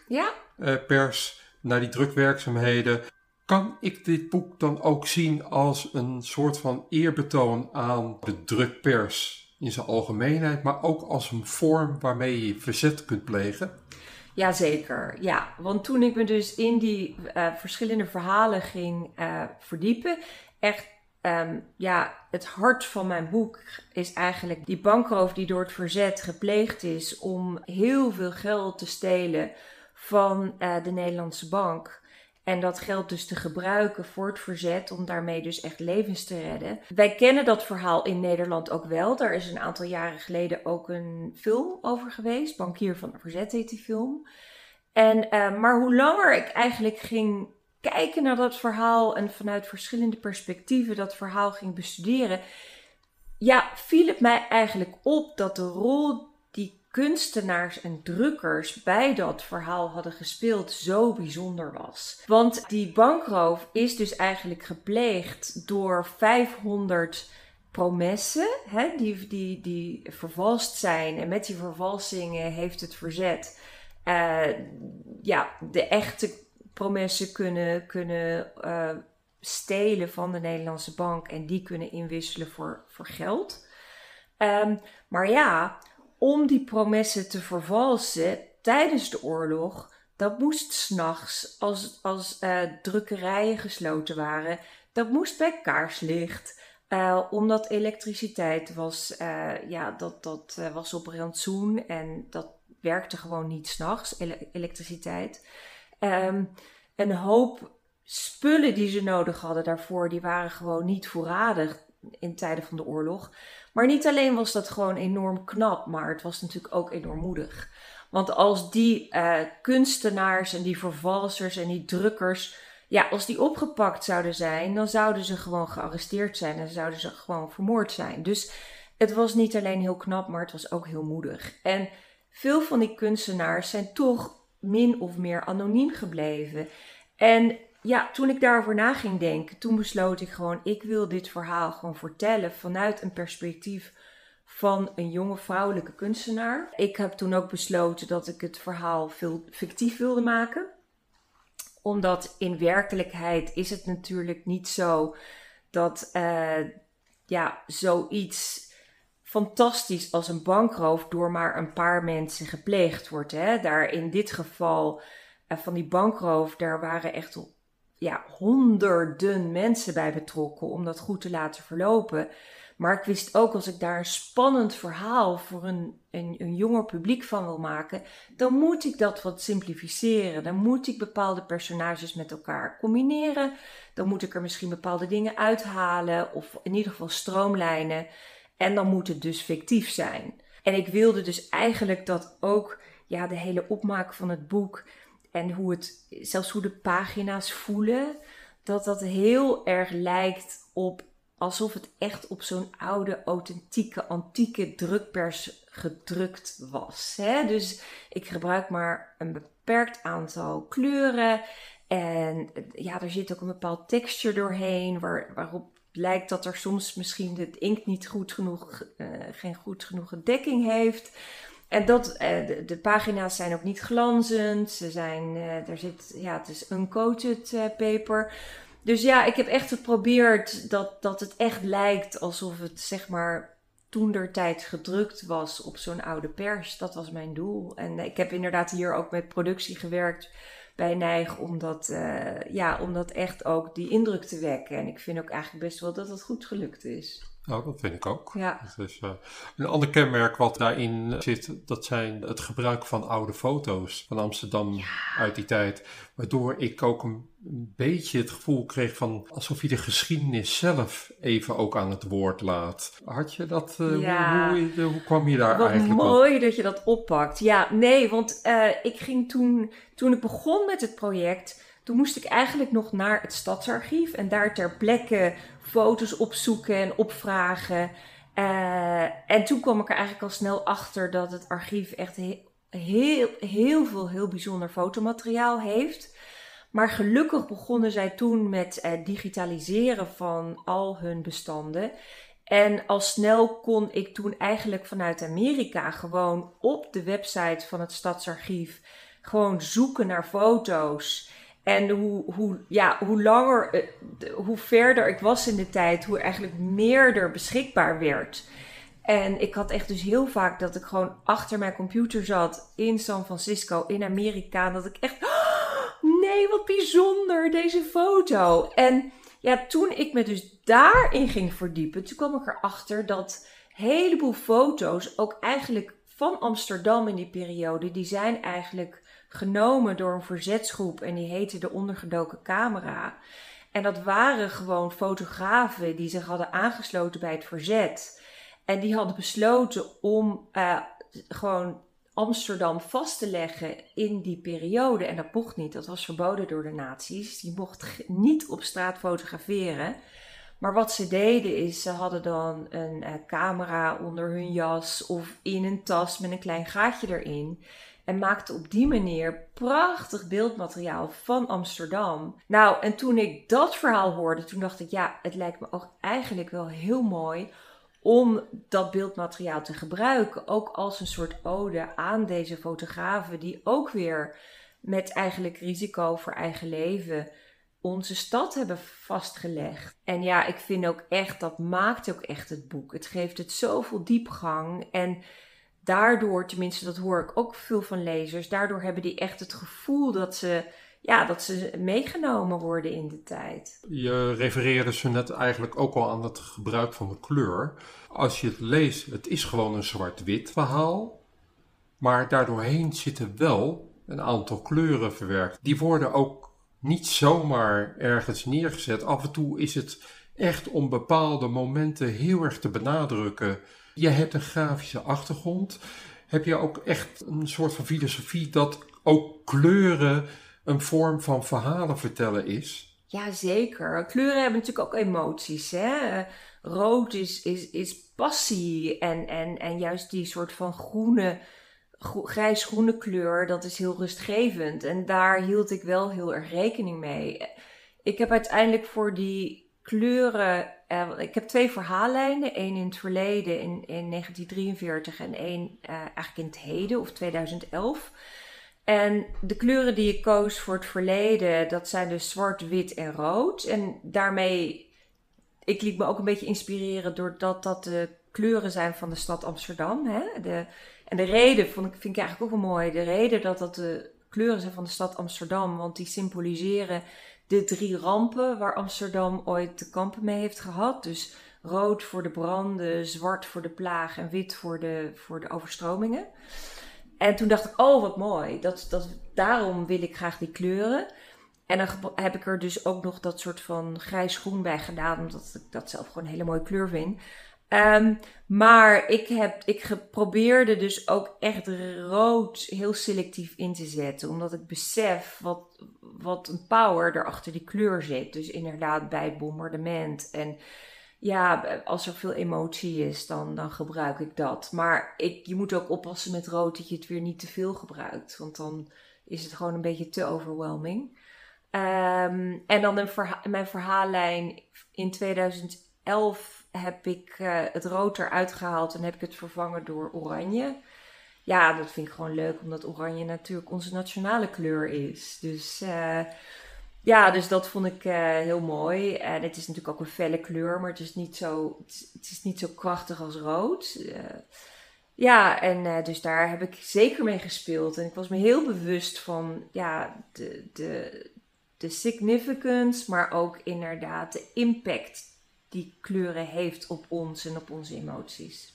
drukpers, Ja. uh, naar die drukwerkzaamheden. Kan ik dit boek dan ook zien als een soort van eerbetoon aan de drukpers in zijn algemeenheid, maar ook als een vorm waarmee je verzet kunt plegen? Jazeker, ja. Want toen ik me dus in die uh, verschillende verhalen ging uh, verdiepen, echt, um, ja, het hart van mijn boek is eigenlijk die bankroof die door het verzet gepleegd is om heel veel geld te stelen van uh, de Nederlandse bank. En dat geld dus te gebruiken voor het verzet, om daarmee dus echt levens te redden. Wij kennen dat verhaal in Nederland ook wel. Daar is een aantal jaren geleden ook een film over geweest. Bankier van het Verzet heet die film. En, uh, maar hoe langer ik eigenlijk ging kijken naar dat verhaal en vanuit verschillende perspectieven dat verhaal ging bestuderen, ja, viel het mij eigenlijk op dat de rol die kunstenaars en drukkers bij dat verhaal hadden gespeeld zo bijzonder was. Want die bankroof is dus eigenlijk gepleegd door vijfhonderd promessen, hè, die, die, die vervalst zijn. En met die vervalsingen heeft het verzet uh, ja, de echte promessen kunnen, kunnen uh, stelen van de Nederlandse bank en die kunnen inwisselen voor, voor geld. Um, maar ja, om die promessen te vervalsen tijdens de oorlog, dat moest 's nachts als, als uh, drukkerijen gesloten waren. Dat moest bij kaarslicht, uh, omdat elektriciteit was, uh, ja, dat, dat uh, was op rantsoen en dat werkte gewoon niet 's nachts, ele- elektriciteit. Um, een hoop spullen die ze nodig hadden daarvoor, die waren gewoon niet voorradig in tijden van de oorlog. Maar niet alleen was dat gewoon enorm knap, maar het was natuurlijk ook enorm moedig. Want als die uh, kunstenaars en die vervalsers en die drukkers, ja, als die opgepakt zouden zijn, dan zouden ze gewoon gearresteerd zijn en zouden ze gewoon vermoord zijn. Dus het was niet alleen heel knap, maar het was ook heel moedig. En veel van die kunstenaars zijn toch min of meer anoniem gebleven. En ja, toen ik daarover na ging denken, toen besloot ik gewoon, ik wil dit verhaal gewoon vertellen vanuit een perspectief van een jonge vrouwelijke kunstenaar. Ik heb toen ook besloten dat ik het verhaal veel fictief wilde maken. Omdat in werkelijkheid is het natuurlijk niet zo dat uh, ja, zoiets fantastisch als een bankroof door maar een paar mensen gepleegd wordt. Hè? Daar in dit geval uh, van die bankroof, daar waren echt ja, honderden mensen bij betrokken om dat goed te laten verlopen. Maar ik wist ook, als ik daar een spannend verhaal voor een, een, een jonger publiek van wil maken, dan moet ik dat wat simplificeren. Dan moet ik bepaalde personages met elkaar combineren. Dan moet ik er misschien bepaalde dingen uithalen of in ieder geval stroomlijnen. En dan moet het dus fictief zijn. En ik wilde dus eigenlijk dat ook ja, de hele opmaak van het boek en hoe het, zelfs hoe de pagina's voelen, dat dat heel erg lijkt op alsof het echt op zo'n oude, authentieke, antieke drukpers gedrukt was. Hè? Dus ik gebruik maar een beperkt aantal kleuren. En ja, er zit ook een bepaald texture doorheen, waar, waarop lijkt dat er soms misschien de inkt niet goed genoeg, uh, geen goed genoeg dekking heeft. En dat, uh, de, de pagina's zijn ook niet glanzend. Ze zijn, uh, er zit, ja, het is uncoated uh, paper. Dus ja, ik heb echt geprobeerd dat, dat het echt lijkt alsof het, zeg maar, toentertijd gedrukt was op zo'n oude pers. Dat was mijn doel. En ik heb inderdaad hier ook met productie gewerkt bij Nijg om dat, uh, ja, om dat echt ook die indruk te wekken. En ik vind ook eigenlijk best wel dat het goed gelukt is. Nou, dat vind ik ook. Ja. Dat is, uh, een ander kenmerk wat daarin zit, dat zijn het gebruik van oude foto's van Amsterdam ja. uit die tijd. Waardoor ik ook een beetje het gevoel kreeg van alsof je de geschiedenis zelf even ook aan het woord laat. Had je dat? Uh, ja. hoe, hoe, hoe kwam je daar Wat eigenlijk Wat mooi op? dat je dat oppakt. Ja, nee, want uh, ik ging toen, toen ik begon met het project, toen moest ik eigenlijk nog naar het Stadsarchief en daar ter plekke foto's opzoeken en opvragen. Uh, en toen kwam ik er eigenlijk al snel achter dat het archief echt he- heel, heel veel heel bijzonder fotomateriaal heeft. Maar gelukkig begonnen zij toen met uh, digitaliseren van al hun bestanden. En al snel kon ik toen eigenlijk vanuit Amerika gewoon op de website van het Stadsarchief gewoon zoeken naar foto's. En hoe, hoe, ja, hoe langer, hoe verder ik was in de tijd, hoe eigenlijk meer er beschikbaar werd. En ik had echt dus heel vaak dat ik gewoon achter mijn computer zat in San Francisco, in Amerika. En dat ik echt, oh, nee, wat bijzonder, deze foto. En ja, toen ik me dus daarin ging verdiepen, toen kwam ik erachter dat een heleboel foto's ook eigenlijk van Amsterdam in die periode, die zijn eigenlijk genomen door een verzetsgroep en die heette de Ondergedoken Camera. En dat waren gewoon fotografen die zich hadden aangesloten bij het verzet. En die hadden besloten om uh, gewoon Amsterdam vast te leggen in die periode. En dat mocht niet, dat was verboden door de nazi's. Die mochten niet op straat fotograferen. Maar wat ze deden is, ze hadden dan een uh, camera onder hun jas of in een tas met een klein gaatje erin. En maakte op die manier prachtig beeldmateriaal van Amsterdam. Nou, en toen ik dat verhaal hoorde, toen dacht ik, ja, het lijkt me ook eigenlijk wel heel mooi om dat beeldmateriaal te gebruiken. Ook als een soort ode aan deze fotografen die ook weer met eigenlijk risico voor eigen leven onze stad hebben vastgelegd. En ja, ik vind ook echt, dat maakt ook echt het boek. Het geeft het zoveel diepgang en daardoor, tenminste dat hoor ik ook veel van lezers, daardoor hebben die echt het gevoel dat ze, ja, dat ze meegenomen worden in de tijd. Je refereerde zo net eigenlijk ook al aan het gebruik van de kleur. Als je het leest, het is gewoon een zwart-wit verhaal, maar daardoorheen zitten wel een aantal kleuren verwerkt. Die worden ook niet zomaar ergens neergezet. Af en toe is het echt om bepaalde momenten heel erg te benadrukken. Je hebt een grafische achtergrond. Heb je ook echt een soort van filosofie dat ook kleuren een vorm van verhalen vertellen is? Ja, zeker. Kleuren hebben natuurlijk ook emoties. Hè? Rood is, is, is passie en, en, en juist die soort van groene, gro- grijs-groene kleur, dat is heel rustgevend. En daar hield ik wel heel erg rekening mee. Ik heb uiteindelijk voor die kleuren, uh, ik heb twee verhaallijnen. Eén in het verleden in, in negentien drieënveertig en één uh, eigenlijk in het heden of tweeduizend elf. En de kleuren die ik koos voor het verleden, dat zijn dus zwart, wit en rood. En daarmee, ik liet me ook een beetje inspireren doordat dat de kleuren zijn van de stad Amsterdam. Hè? De, en de reden vond ik, vind ik eigenlijk ook wel mooi. De reden dat dat de kleuren zijn van de stad Amsterdam, want die symboliseren de drie rampen waar Amsterdam ooit te kampen mee heeft gehad. Dus rood voor de branden, zwart voor de plaag en wit voor de, voor de overstromingen. En toen dacht ik, oh wat mooi, dat, dat, daarom wil ik graag die kleuren. En dan heb ik er dus ook nog dat soort van grijs-groen bij gedaan, omdat ik dat zelf gewoon een hele mooie kleur vind. Um, maar ik, heb, ik probeerde dus ook echt rood heel selectief in te zetten, omdat ik besef wat, wat een power er achter die kleur zit. Dus inderdaad bij het bombardement en ja, als er veel emotie is, dan, dan gebruik ik dat. Maar ik, je moet ook oppassen met rood dat je het weer niet te veel gebruikt. Want dan is het gewoon een beetje te overwhelming. Um, en dan een verha- mijn verhaallijn in tweeduizend elf heb ik uh, het rood eruit gehaald en heb ik het vervangen door oranje. Ja, dat vind ik gewoon leuk, omdat oranje natuurlijk onze nationale kleur is. Dus uh, ja, dus dat vond ik uh, heel mooi. En het is natuurlijk ook een felle kleur, maar het is niet zo, het is, het is niet zo krachtig als rood. Uh, ja, en uh, dus daar heb ik zeker mee gespeeld. En ik was me heel bewust van ja, de, de, de significance, maar ook inderdaad de impact die kleuren heeft op ons en op onze emoties.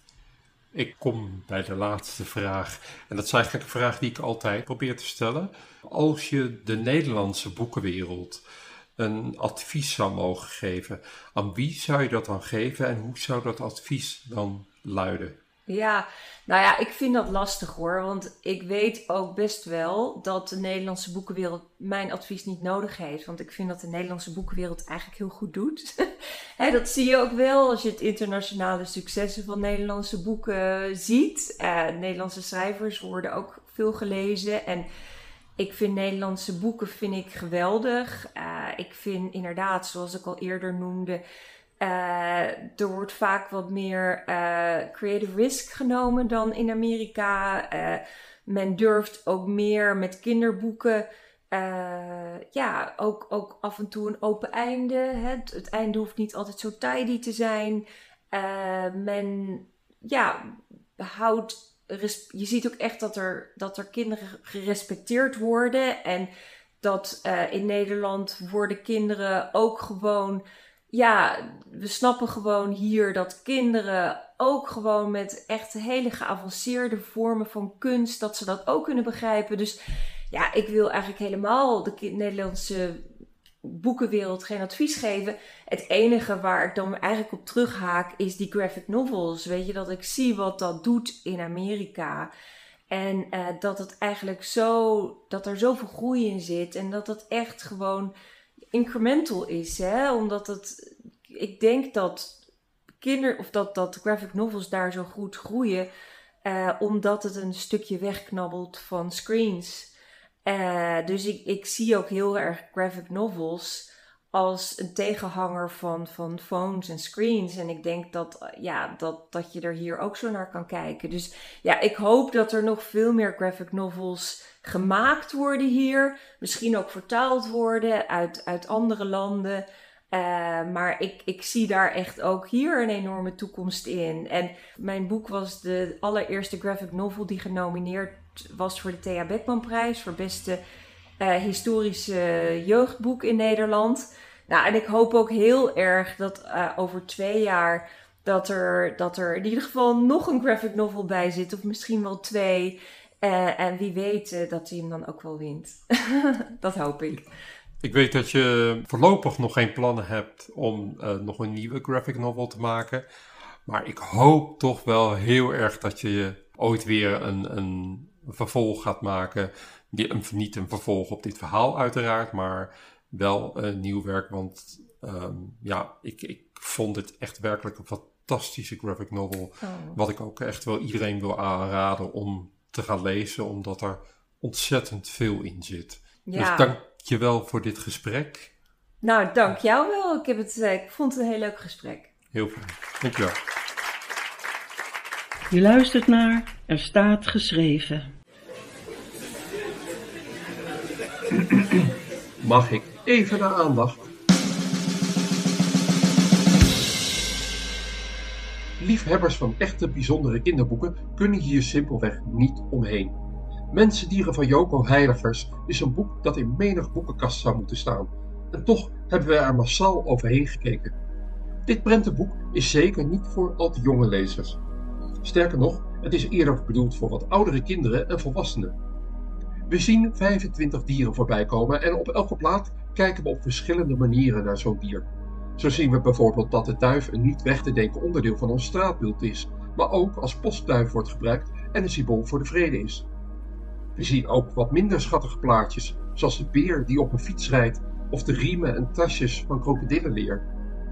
Ik kom bij de laatste vraag. En dat is eigenlijk een vraag die ik altijd probeer te stellen. Als je de Nederlandse boekenwereld een advies zou mogen geven, aan wie zou je dat dan geven en hoe zou dat advies dan luiden? Ja, nou ja, ik vind dat lastig hoor. Want ik weet ook best wel dat de Nederlandse boekenwereld mijn advies niet nodig heeft. Want ik vind dat de Nederlandse boekenwereld eigenlijk heel goed doet. He, dat zie je ook wel als je het internationale successen van Nederlandse boeken ziet. Uh, Nederlandse schrijvers worden ook veel gelezen. En ik vind Nederlandse boeken vind ik geweldig. Uh, ik vind inderdaad, zoals ik al eerder noemde, Uh, er wordt vaak wat meer uh, creative risk genomen dan in Amerika. Uh, men durft ook meer met kinderboeken. Uh, ja, ook, ook af en toe een open einde. Hè? Het, het einde hoeft niet altijd zo tidy te zijn. Uh, men ja, houdt. Res- je ziet ook echt dat er, dat er kinderen gerespecteerd worden. En dat uh, in Nederland worden kinderen ook gewoon. Ja, we snappen gewoon hier dat kinderen ook gewoon met echt hele geavanceerde vormen van kunst, dat ze dat ook kunnen begrijpen. Dus ja, ik wil eigenlijk helemaal de Nederlandse boekenwereld geen advies geven. Het enige waar ik dan eigenlijk op terughaak is die graphic novels. Weet je, dat ik zie wat dat doet in Amerika. En uh, dat het eigenlijk zo, dat er zoveel groei in zit en dat het echt gewoon incremental is, hè? Omdat het, ik denk dat kinder of dat, dat graphic novels daar zo goed groeien, uh, omdat het een stukje wegknabbelt van screens. Uh, dus ik, ik zie ook heel erg graphic novels als een tegenhanger van, van phones en screens. En ik denk dat, ja, dat, dat je er hier ook zo naar kan kijken. Dus ja, ik hoop dat er nog veel meer graphic novels gemaakt worden hier. Misschien ook vertaald worden uit, uit andere landen. Uh, maar ik, ik zie daar echt ook hier een enorme toekomst in. En mijn boek was de allereerste graphic novel die genomineerd was voor de Thea Beckmanprijs. Voor beste uh, historische jeugdboek in Nederland. Nou, en ik hoop ook heel erg dat uh, over twee jaar dat er, dat er in ieder geval nog een graphic novel bij zit. Of misschien wel twee. Uh, en wie weet uh, dat hij hem dan ook wel wint. Dat hoop ik. Ik weet dat je voorlopig nog geen plannen hebt om uh, nog een nieuwe graphic novel te maken. Maar ik hoop toch wel heel erg dat je ooit weer een, een vervolg gaat maken. Niet een vervolg op dit verhaal uiteraard, maar wel een nieuw werk. Want um, ja, ik, ik vond het echt werkelijk een fantastische graphic novel. Oh. Wat ik ook echt wel iedereen wil aanraden om te gaan lezen, omdat er ontzettend veel in zit. Ja. Dus dank je wel voor dit gesprek. Nou, dank jou wel. Ik, heb het, ik vond het een heel leuk gesprek. Heel fijn. Dank je wel. Je luistert naar Er staat geschreven. Mag ik even naar aandacht? Liefhebbers van echte bijzondere kinderboeken kunnen hier simpelweg niet omheen. Mensendieren van Joko Heiligers is een boek dat in menig boekenkast zou moeten staan. En toch hebben we er massaal overheen gekeken. Dit prentenboek is zeker niet voor al te jonge lezers. Sterker nog, het is eerder bedoeld voor wat oudere kinderen en volwassenen. We zien vijfentwintig dieren voorbij komen en op elke plaat kijken we op verschillende manieren naar zo'n dier. Zo zien we bijvoorbeeld dat de duif een niet weg te denken onderdeel van ons straatbeeld is, maar ook als postduif wordt gebruikt en een symbool voor de vrede is. We zien ook wat minder schattige plaatjes, zoals de beer die op een fiets rijdt of de riemen en tasjes van krokodillenleer.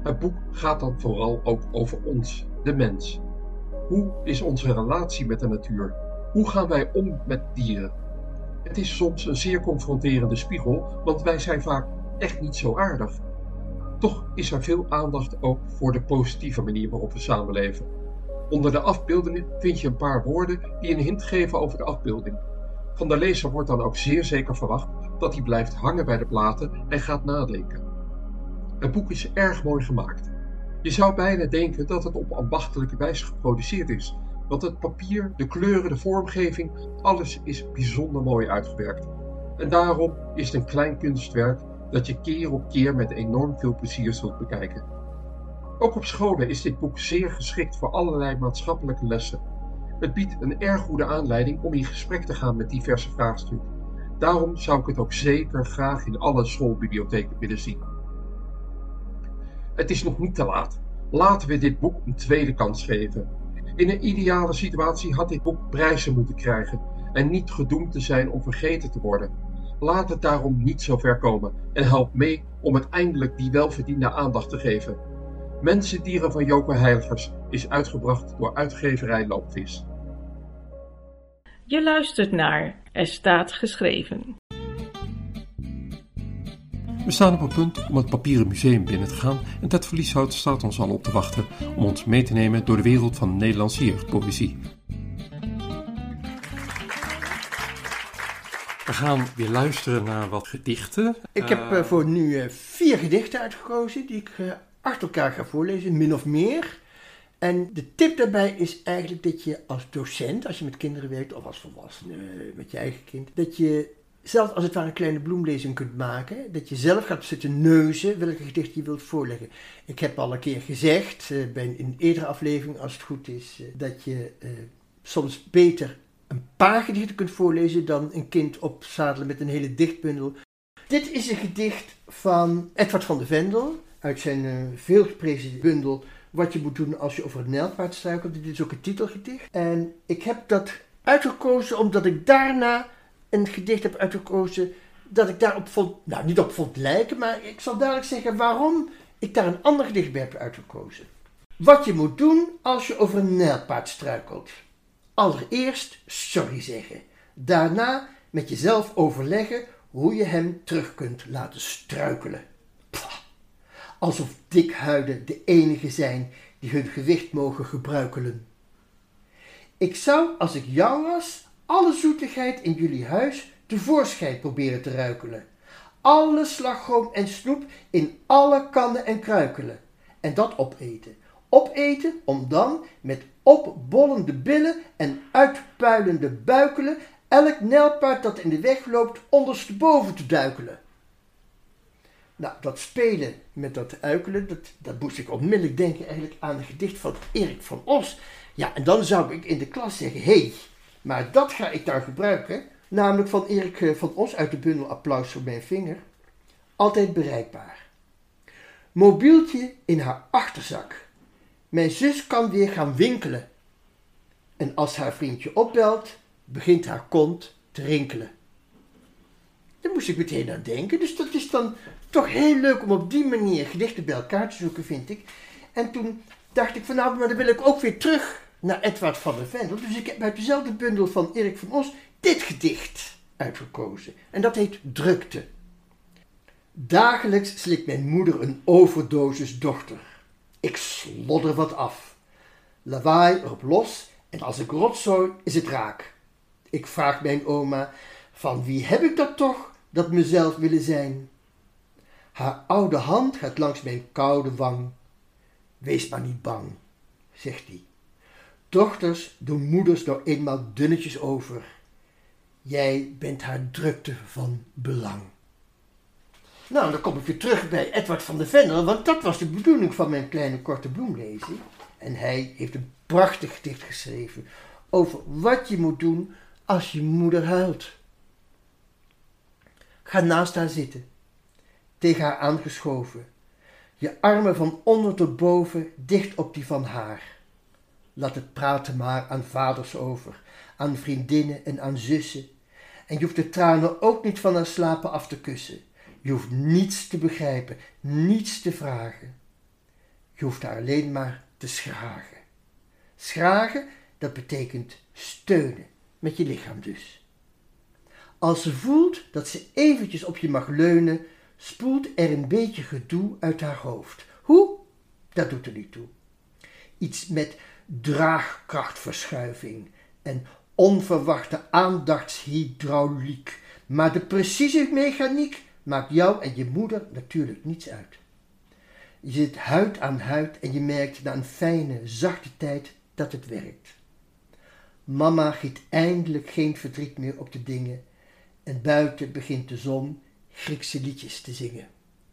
Het boek gaat dan vooral ook over ons, de mens. Hoe is onze relatie met de natuur? Hoe gaan wij om met dieren? Het is soms een zeer confronterende spiegel, want wij zijn vaak echt niet zo aardig. Toch is er veel aandacht ook voor de positieve manier waarop we samenleven. Onder de afbeeldingen vind je een paar woorden die een hint geven over de afbeelding. Van de lezer wordt dan ook zeer zeker verwacht dat hij blijft hangen bij de platen en gaat nadenken. Het boek is erg mooi gemaakt. Je zou bijna denken dat het op ambachtelijke wijze geproduceerd is, want het papier, de kleuren, de vormgeving, alles is bijzonder mooi uitgewerkt. En daarom is het een klein kunstwerk dat je keer op keer met enorm veel plezier zult bekijken. Ook op scholen is dit boek zeer geschikt voor allerlei maatschappelijke lessen. Het biedt een erg goede aanleiding om in gesprek te gaan met diverse vraagstukken. Daarom zou ik het ook zeker graag in alle schoolbibliotheken willen zien. Het is nog niet te laat. Laten we dit boek een tweede kans geven. In een ideale situatie had dit boek prijzen moeten krijgen en niet gedoemd te zijn om vergeten te worden. Laat het daarom niet zo ver komen en help mee om het eindelijk die welverdiende aandacht te geven. Mensendieren van Joke Heiligers is uitgebracht door uitgeverij Loopvis. Je luistert naar Er staat geschreven. We staan op het punt om het papieren museum binnen te gaan en Ted Verlieshout staat ons al op te wachten om ons mee te nemen door de wereld van de Nederlandse jeugdpoëzie. We gaan weer luisteren naar wat gedichten. Ik heb uh, voor nu uh, vier gedichten uitgekozen die ik uh, achter elkaar ga voorlezen, min of meer. En de tip daarbij is eigenlijk dat je als docent, als je met kinderen werkt of als volwassene uh, met je eigen kind, dat je zelf als het ware een kleine bloemlezing kunt maken. Dat je zelf gaat zitten neuzen welke gedicht je wilt voorleggen. Ik heb al een keer gezegd, uh, bij een, in een eerdere aflevering als het goed is, uh, dat je uh, soms beter een paar gedichten kunt voorlezen dan een kind opzadelen met een hele dichtbundel. Dit is een gedicht van Edward van de Vendel uit zijn uh, veelgeprezen bundel Wat je moet doen als je over het nijlpaard struikelt. Dit is ook een titelgedicht. En ik heb dat uitgekozen omdat ik daarna een gedicht heb uitgekozen dat ik daarop vond, nou niet op vond lijken, maar ik zal dadelijk zeggen waarom ik daar een ander gedicht bij heb uitgekozen. Wat je moet doen als je over een nijlpaard struikelt. Allereerst sorry zeggen. Daarna met jezelf overleggen hoe je hem terug kunt laten struikelen. Pah, alsof dikhuiden de enige zijn die hun gewicht mogen gebruikelen. Ik zou, als ik jou was, alle zoetigheid in jullie huis tevoorschijn proberen te ruikelen. Alle slagroom en snoep in alle kannen en kruikelen. En dat opeten. Opeten om dan met opbollende billen en uitpuilende buikelen elk nijlpaard dat in de weg loopt ondersteboven te duikelen. Nou, dat spelen met dat uikelen, dat, dat moest ik onmiddellijk denken eigenlijk aan een gedicht van Erik van Os. Ja, en dan zou ik in de klas zeggen, hé, hey, maar dat ga ik daar gebruiken, namelijk van Erik van Os uit de bundel Applaus voor mijn vinger. Altijd bereikbaar. Mobieltje in haar achterzak. Mijn zus kan weer gaan winkelen. En als haar vriendje opbelt, begint haar kont te rinkelen. Daar moest ik meteen aan denken. Dus dat is dan toch heel leuk om op die manier gedichten bij elkaar te zoeken, vind ik. En toen dacht ik van nou, maar dan wil ik ook weer terug naar Edward van de Vendel. Dus ik heb uit dezelfde bundel van Erik van Os dit gedicht uitgekozen. En dat heet Drukte. Dagelijks slikt mijn moeder een overdosis dochter. Ik slodder wat af. Lawaai erop los en als ik rotzooi is het raak. Ik vraag mijn oma, van wie heb ik dat toch, dat mezelf willen zijn? Haar oude hand gaat langs mijn koude wang. Wees maar niet bang, zegt hij. Dochters doen moeders nou eenmaal dunnetjes over. Jij bent haar drukte van belang. Nou, dan kom ik weer terug bij Edward van de Vendel, want dat was de bedoeling van mijn kleine korte bloemlezing. En hij heeft een prachtig gedicht geschreven over wat je moet doen als je moeder huilt. Ga naast haar zitten, tegen haar aangeschoven, je armen van onder tot boven dicht op die van haar. Laat het praten maar aan vaders over, aan vriendinnen en aan zussen. En je hoeft de tranen ook niet van haar slapen af te kussen. Je hoeft niets te begrijpen, niets te vragen. Je hoeft haar alleen maar te schragen. Schragen, dat betekent steunen, met je lichaam dus. Als ze voelt dat ze eventjes op je mag leunen, spoelt er een beetje gedoe uit haar hoofd. Hoe? Dat doet er niet toe. Iets met draagkrachtverschuiving en onverwachte aandachtshydrauliek. Maar de precieze mechaniek maakt jou en je moeder natuurlijk niets uit. Je zit huid aan huid en je merkt na een fijne, zachte tijd dat het werkt. Mama giet eindelijk geen verdriet meer op de dingen en buiten begint de zon Griekse liedjes te zingen.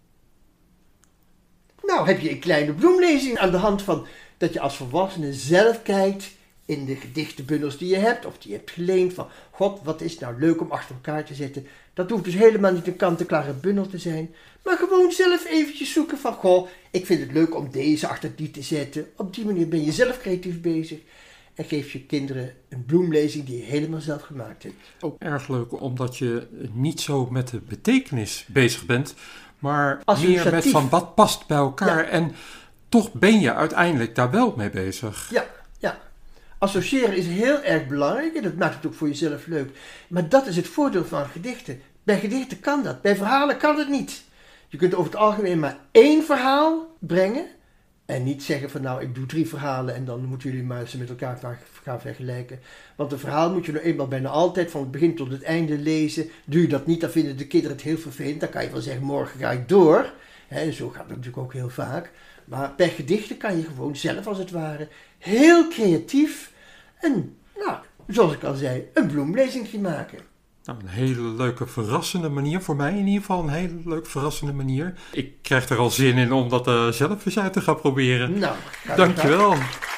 Nou heb je een kleine bloemlezing aan de hand van dat je als volwassene zelf kijkt in de gedichtenbundels die je hebt of die je hebt geleend van God, wat is nou leuk om achter elkaar te zetten. Dat hoeft dus helemaal niet een kant-en-klare bundel te zijn, maar gewoon zelf eventjes zoeken van goh, ik vind het leuk om deze achter die te zetten. Op die manier ben je zelf creatief bezig en geef je kinderen een bloemlezing die je helemaal zelf gemaakt hebt. Ook erg leuk omdat je niet zo met de betekenis bezig bent, maar meer met van wat past bij elkaar. Ja. En toch ben je uiteindelijk daar wel mee bezig. Ja, ja. Associëren is heel erg belangrijk en dat maakt het ook voor jezelf leuk. Maar dat is het voordeel van gedichten. Bij gedichten kan dat, bij verhalen kan het niet. Je kunt over het algemeen maar één verhaal brengen en niet zeggen van nou ik doe drie verhalen en dan moeten jullie maar ze met elkaar gaan vergelijken. Want een verhaal moet je nou eenmaal bijna altijd van het begin tot het einde lezen. Doe je dat niet, dan vinden de kinderen het heel vervelend. Dan kan je wel zeggen morgen ga ik door. He, zo gaat het natuurlijk ook heel vaak. Maar bij gedichten kan je gewoon zelf als het ware heel creatief en, nou, zoals ik al zei, een bloemlezing maken. Nou, een hele leuke, verrassende manier. Voor mij in ieder geval een hele leuke, verrassende manier. Ik krijg er al zin in om dat uh, zelf eens uit te gaan proberen. Nou, dankjewel.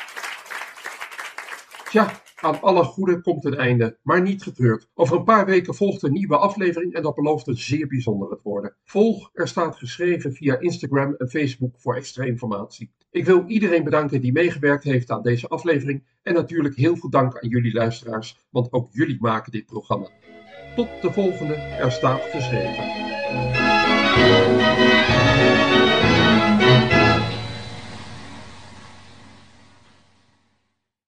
Tja, aan alle goede komt een einde, maar niet getreurd. Over een paar weken volgt een nieuwe aflevering en dat belooft een zeer bijzondere te worden. Volg, er staat geschreven via Instagram en Facebook voor extra informatie. Ik wil iedereen bedanken die meegewerkt heeft aan deze aflevering en natuurlijk heel veel dank aan jullie luisteraars, want ook jullie maken dit programma. Tot de volgende, er staat geschreven.